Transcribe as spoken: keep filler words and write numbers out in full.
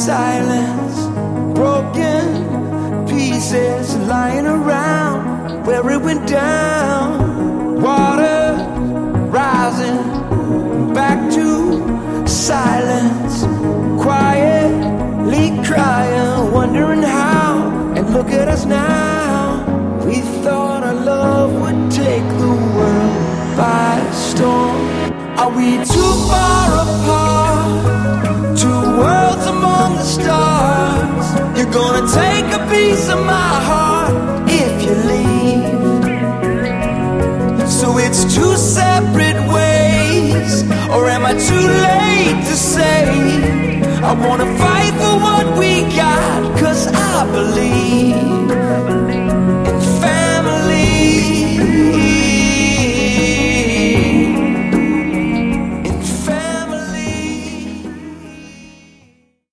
silence, broken pieces lying around where it went down. Water rising back to silence, quietly crying, wondering how. And look at us now. We thought our love would take the world by storm. Are we too far apart? Two worlds among the stars. You're gonna take a piece of my heart if you leave. So it's two separate ways, or am I too late to say? I wanna fight for what we got, 'cause I believe